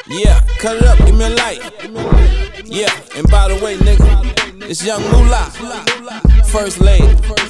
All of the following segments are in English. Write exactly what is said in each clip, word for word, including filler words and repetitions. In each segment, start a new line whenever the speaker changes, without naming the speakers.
Yeah, cut it up, give me a light. Yeah, and by the way, nigga, it's Young Moolah, First Lady.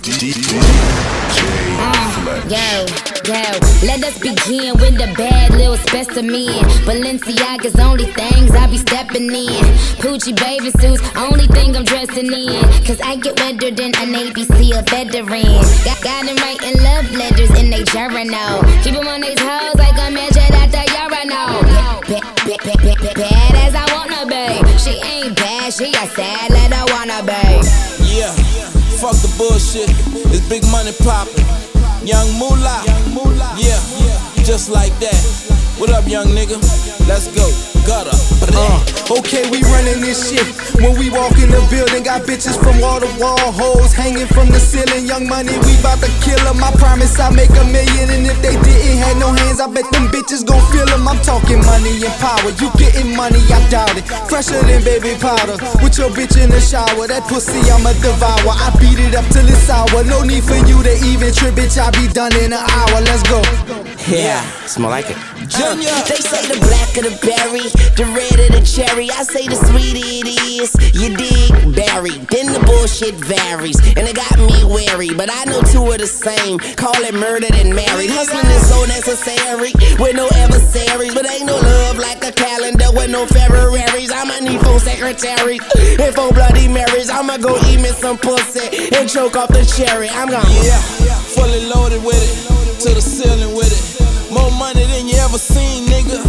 Uh, yo, yo, let us begin with the bad little specimen. Balenciaga's only things I be stepping in. Poochie bathing suits, only thing I'm dressing in. Cause I get wetter than an A B C or veteran. Got, got them writing love letters in they journal. Keep them on they toes like a measured at the urinal. Bad, bad, bad, bad, bad, bad as I wanna be. She ain't bad, she a sad little wanna be.
Yeah, fuck the bullshit, it's big money poppin'. Young Moolah, yeah, just like that. What up, young nigga? Let's go, gutter.
Uh, okay, we running this shit. When we walk in the building, got bitches from wall to wall, hoes hanging from the ceiling. Young money, we bout to kill them. I promise I'll make a million. And if they didn't have no hands, I bet them bitches gon' feel them. I'm talking money and power. You getting money, I doubt it. Fresher than baby powder. With your bitch in the shower. That pussy I'ma devour. I beat it up till it's sour. No need for you to even trip, bitch. I be done in an hour. Let's go.
Yeah, smell like it.
Junior.
Uh, they say the black of the berry, the red of the cherry. I say the sweeter it is, you dig, berry. Then the bullshit varies, and it got me wary. But I know two are the same, call it murdered and married. Hustling is so necessary, with no adversaries. But ain't no love like a calendar with no Februaries. I'ma need four secretaries and four Bloody Marys. I'ma go eat me some pussy and choke off the cherry. I'm gone.
Yeah, fully loaded with it, to the ceiling with it. More money than you ever seen, nigga.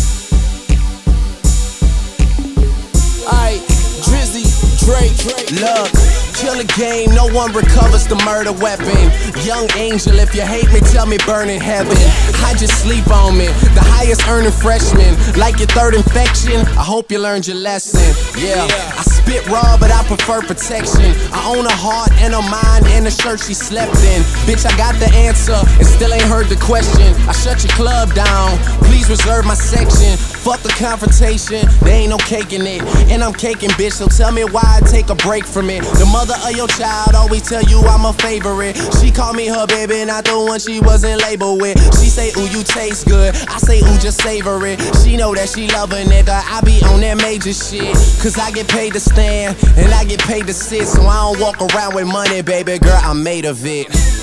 Aight, Drizzy, Drake,
Look, kill a game, no one recovers the murder weapon. Young angel, if you hate me, tell me burn in heaven. I just sleep on me, the highest earning freshman. Like your third infection, I hope you learned your lesson. Yeah, I spit raw, but I prefer protection. I own a heart and a mind and a shirt she slept in. Bitch, I got the answer and still ain't heard the question. I shut your club down, please reserve my section. Fuck the confrontation, there ain't no cake in it. And I'm caking, bitch, so tell me why I take a break from it. The mother of your child always tell you I'm a favorite. She call me her baby, not the one she wasn't labeled with. She say, ooh, you taste good. I say, ooh, just savor it. She know that she love a nigga, I be on that major shit. Cause I get paid to stand, and I get paid to sit. So I don't walk around with money, baby girl, I'm made of it.